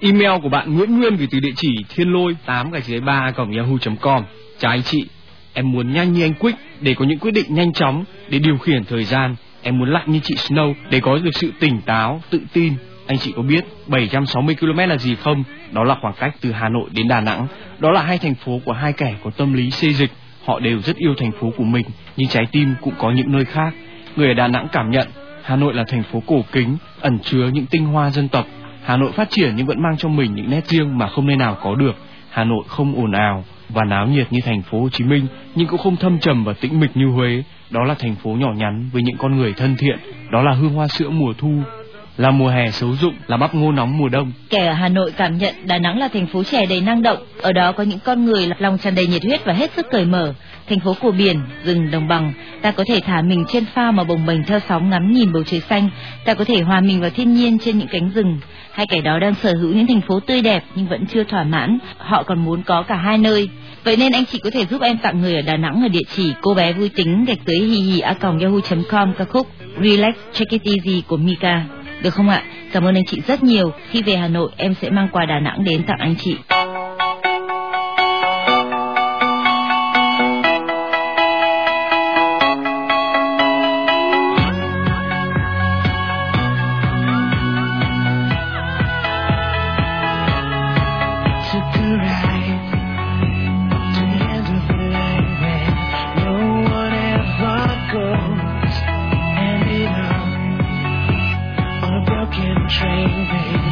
Email của bạn Nguyễn Nguyên gửi từ địa chỉ thiên lôi 8-3 @yahoo.com. Chào anh chị, em muốn nhanh như anh Quick để có những quyết định nhanh chóng để điều khiển thời gian. Em muốn lạnh như chị Snow để có được sự tỉnh táo, tự tin. Anh chị có biết 760 km là gì không? Đó là khoảng cách từ Hà Nội đến Đà Nẵng. Đó là hai thành phố của hai kẻ có tâm lý xê dịch. Họ đều rất yêu thành phố của mình, nhưng trái tim cũng có những nơi khác. Người ở Đà Nẵng cảm nhận Hà Nội là thành phố cổ kính, ẩn chứa những tinh hoa dân tộc. Hà Nội phát triển nhưng vẫn mang trong mình những nét riêng mà không nơi nào có được. Hà Nội không ồn ào và náo nhiệt như thành phố Hồ Chí Minh, nhưng cũng không thâm trầm và tĩnh mịch như Huế. Đó là thành phố nhỏ nhắn với những con người thân thiện. Đó là hương hoa sữa mùa thu, là mùa hè xấu rụng, là bắp ngô nóng mùa đông. Kẻ ở Hà Nội cảm nhận Đà Nẵng là thành phố trẻ đầy năng động. Ở đó có những con người lòng tràn đầy nhiệt huyết và hết sức cởi mở. Thành phố của biển, rừng, đồng bằng. Ta có thể thả mình trên phao mà bồng bềnh theo sóng ngắm nhìn bầu trời xanh. Ta có thể hòa mình vào thiên nhiên trên những cánh rừng. Hai kẻ đó đang sở hữu những thành phố tươi đẹp nhưng vẫn chưa thỏa mãn. Họ còn muốn có cả hai nơi. Vậy nên anh chị có thể giúp em tặng người ở Đà Nẵng ở địa chỉ cô bé vui tính _hihi@yahoo.com ca khúc Relax Take It Easy của Mika. Được không ạ? Cảm ơn anh chị rất nhiều. Khi về Hà Nội em sẽ mang quà Đà Nẵng đến tặng anh chị. Train, baby.